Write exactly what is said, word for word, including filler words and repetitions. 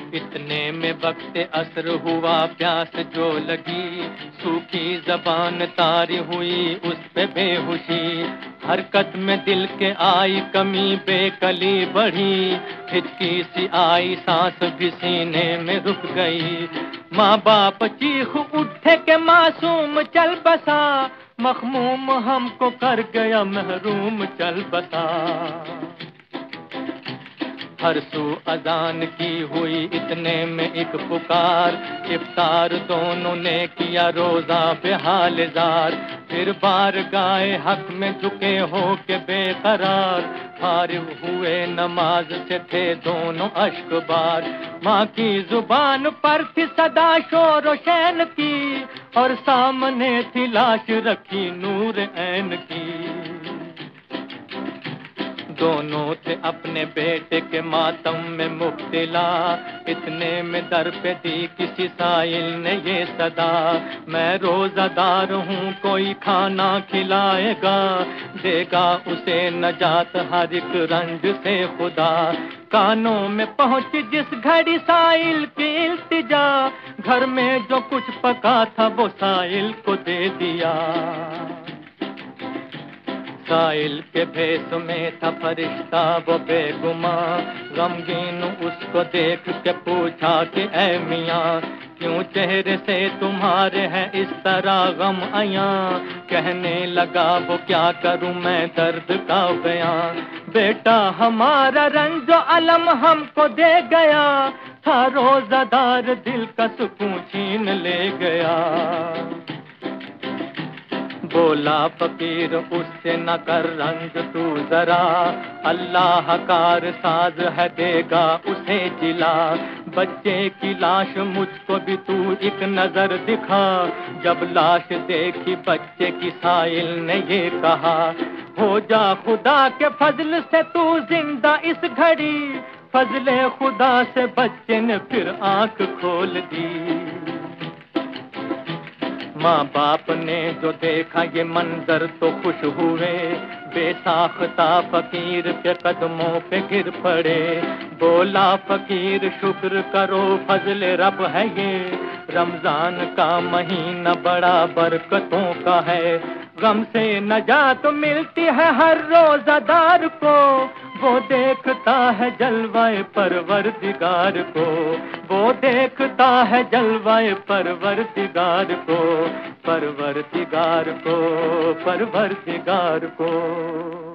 इतने में वक्त असर हुआ, प्यास जो लगी, सूखी जबान तारी हुई उस पे बेहोशी। हरकत में दिल के आई कमी, बेकली बढ़ी, हिचकी सी आई, सांस भी सीने में रुक गई। माँ बाप चीख उठे के मासूम चल बसा, मखमूम हमको कर गया महरूम चल बसा। हर सू अजान की हुई, इतने में एक पुकार, इफ्तार दोनों ने किया रोजा बेहाल जार। फिर बार गाए हक में झुके हो के बेकरार, फारिग हुए नमाज से थे दोनों अश्क बार। माँ की जुबान पर थी सदा शोर शैन की, और सामने थी लाश रखी नूर ऐन की। दोनों थे अपने बेटे के मातम में मुब्तला, इतने में दर पे दी किसी साइल ने ये सदा, मैं रोजादार हूँ कोई खाना खिलाएगा, देगा उसे नजात हर एक रंज से खुदा। कानों में पहुँची जिस घड़ी साइल की इल्तिजा, घर में जो कुछ पका था वो साइल को दे दिया। साइल के भेष में था फरिश्ता वो बेगुमा, गमगीन उसको देख के पूछा कि ऐ मियाँ, क्यों चेहरे से तुम्हारे हैं इस तरह गम आया। कहने लगा वो क्या करूं मैं दर्द का बयां, बेटा हमारा रंजो अलम हमको दे गया, था रोजादार दिल का सुकून छीन ले गया। बोला फकीर उससे न कर रंज तू जरा, अल्लाह कार साज है देगा उसे जिला। बच्चे की लाश मुझको भी तू एक नजर दिखा, जब लाश देखी बच्चे की साइल ने ये कहा, हो जा खुदा के फजल से तू जिंदा इस घड़ी। फजले खुदा से बच्चे ने फिर आंख खोल दी। माँ बाप ने जो देखा ये मंजर तो खुश हुए, बेसाख्ता फकीर के कदमों पे गिर पड़े। बोला फकीर शुक्र करो फजल रब है ये, रमजान का महीना बड़ा बरकतों का है। गम से नजात मिलती है हर रोजादार को, वो देखता है जलवाए परवरदिगार को, वो देखता है जलवाए परवरदिगार को, परवरदिगार को, परवरदिगार को।